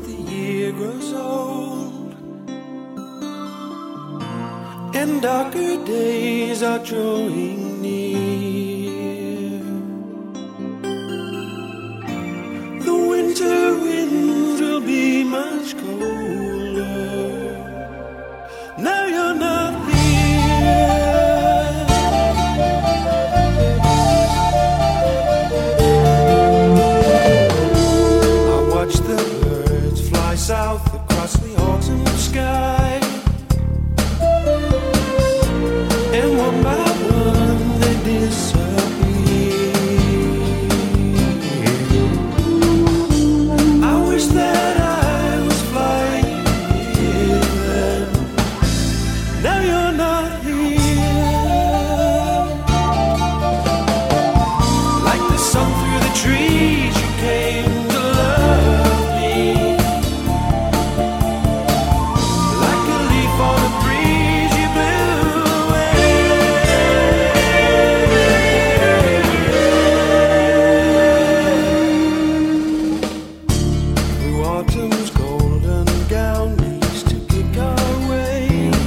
the year grows old and darker days are drawing near, the winter winds will be much colder. Now you're not here. I watch the birds fly south across the autumn sky, and one by one they disappear. I wish that I was flying with them. Now you're not here. Like the sun through the trees, you came to love me. Like a leaf on a breeze, you blew away. Through autumn's golden gown, we used to kick our way.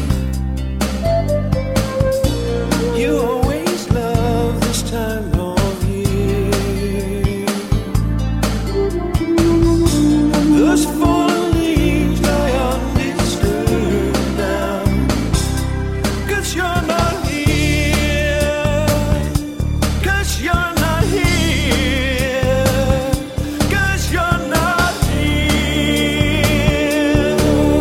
You always love this time of year. Those fallen leaves lie undisturbed now, 'cause you're not here. 'Cause you're not here. 'Cause you're not here.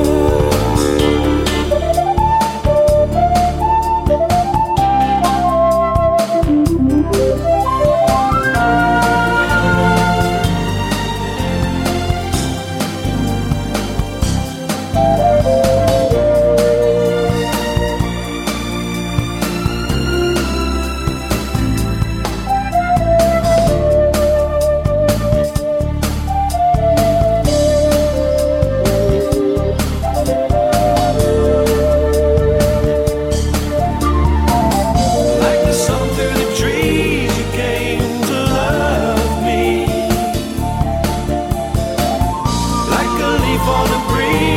Like the sun through the trees, you came to love me. Like a leaf on a breeze.